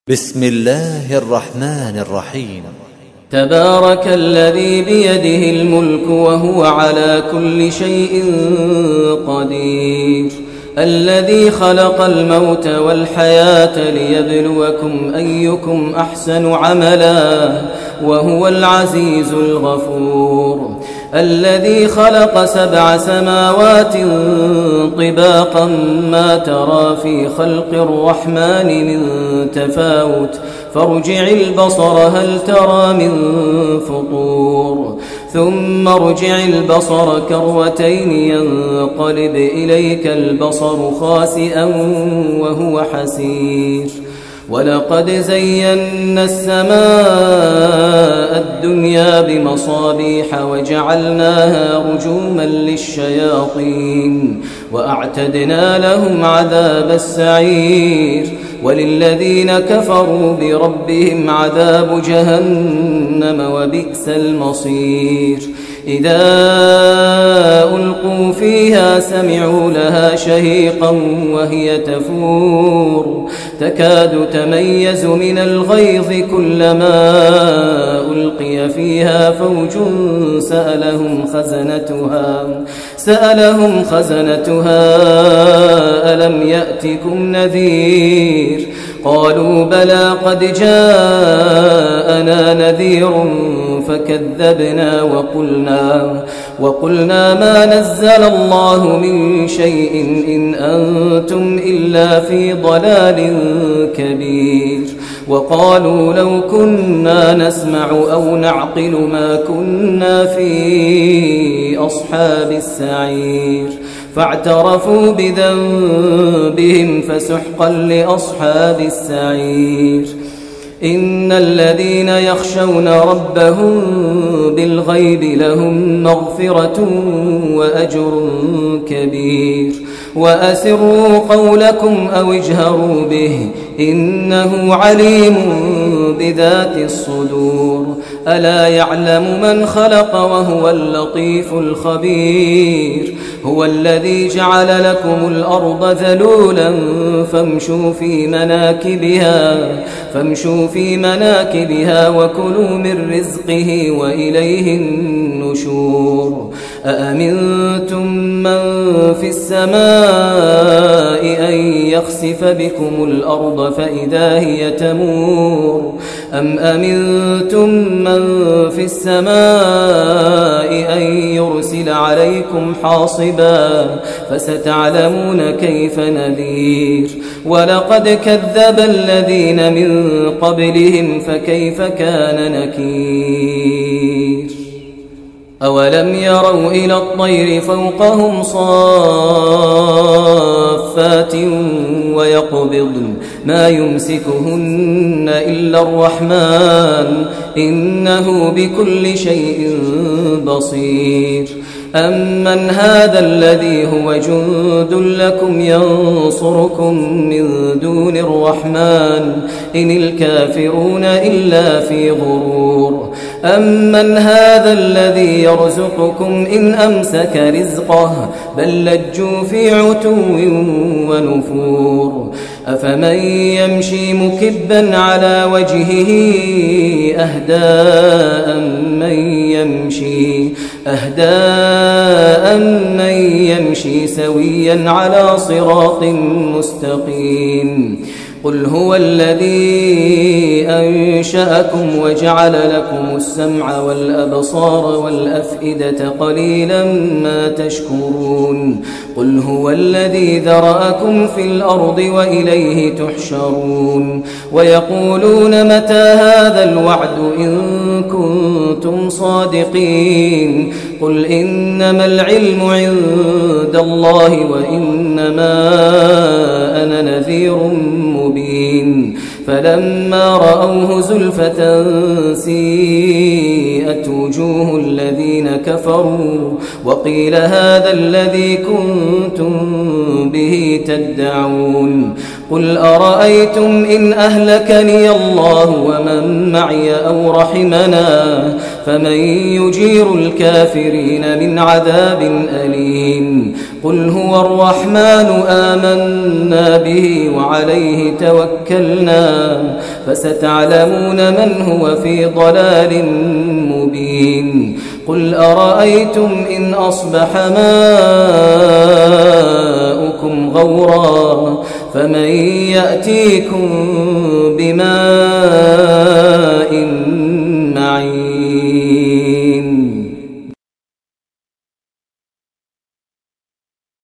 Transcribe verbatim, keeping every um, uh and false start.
بسم الله الرحمن الرحيم. تبارك الذي بيده الملك وهو على كل شيء قدير، الذي خلق الموت والحياة ليبلوكم أيكم أحسن عملا وهو العزيز الغفور، الذي خلق سبع سماوات طباقا ما ترى في خلق الرحمن من تفاوت فارجع البصر هل ترى من فطور، ثم ارجع البصر كرتين ينقلب إليك البصر خاسئا وهو حسير، ولقد زينا السماء الدنيا بمصابيح وجعلناها رجوما للشياطين وأعتدنا لهم عذاب السعير، وللذين كفروا بربهم عذاب جهنم وبئس المصير. إذا ألقوا فيها سمعوا لها شهيقا وهي تفور تكاد تميز من الغيظ كلما ألقي فيها فوج سألهم خزنتها سألهم خزنتها ألم يأتكم نذير قالوا بلى قد جاءنا نذير فكذبنا وقلنا وقلنا ما نزل الله من شيء إن أنتم إلا في ضلال كبير، وقالوا لو كنا نسمع أو نعقل ما كنا في أصحاب السعير، فاعترفوا بذنبهم فسحقا لأصحاب السعير. إن الذين يخشون ربهم بالغيب لهم مغفرة وأجر كبير، وأسروا قولكم أو اجهروا به إنه عليم بذات الصدور، ألا يعلم من خلق وهو اللطيف الخبير، هو الذي جعل لكم الأرض ذلولا فامشوا في مناكبها فامشوا في مناكبها وكلوا من رزقه وإليه النشور. أأمنتم من في السماء أن يخسف بكم الأرض فإذا هي تمور، أم أمنتم من في السماء أن يرسل عليكم حاصبا فستعلمون كيف نذير. ولقد كذب الذين من قبلهم فكيف كان نكير. أولم يروا إلى الطير فوقهم صافات ويقبضن ما يمسكهن إلا الرحمن إنه بكل شيء بصير. أمن هذا الذي هو جند لكم ينصركم من دون الرحمن إن الكافرون إلا في غرور. أمن هذا الذي يرزقكم إن أمسك رزقه بل لجوا في عتو ونفور. أفمن يمشي مكبا على وجهه أهدى من يمشي أهدى من يمشي سويا على صراط مستقيم. قل هو الذي أنشأكم وجعل لكم السمع والأبصار والأفئدة قليلا ما تشكرون. قل هو الذي ذرأكم في الأرض وإليه تحشرون. ويقولون متى هذا الوعد إن كنتم صادقين. قل إنما العلم عند الله وإنما أنا نذير مبين. فلما رأوه زلفة سيئت وجوه الذين كفروا وقيل هذا الذي كنتم به تدعون. قل أرأيتم إن أهلكني الله ومن معي أو رحمنا فمن يجير الكافرين من عذاب أليم قل هو الرحمن آمنا به وعليه توكلنا فستعلمون من هو في ضلال مبين قل أرأيتم إن أصبح ماؤكم غورا فمن يأتيكم بماء معين فمن يأتيكم بماء